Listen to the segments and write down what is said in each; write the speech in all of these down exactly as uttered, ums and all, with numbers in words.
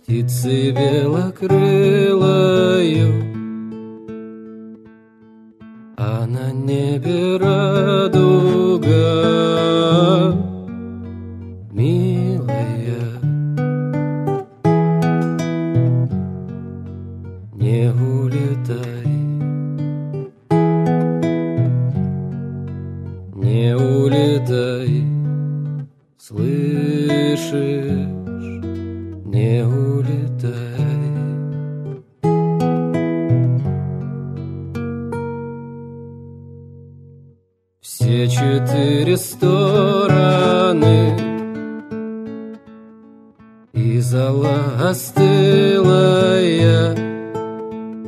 птицей белокрылою, а на небе радуга, милая. Не улетай, не улетай, слышишь? Не улетай. Все четыре стороны и зола остылая,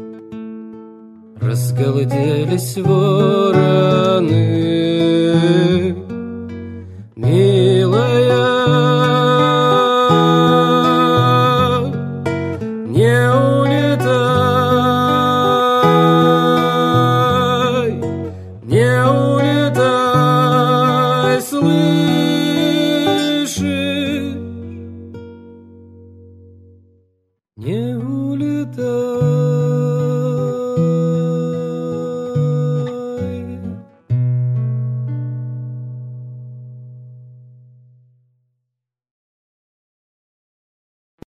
разгалделись вороны.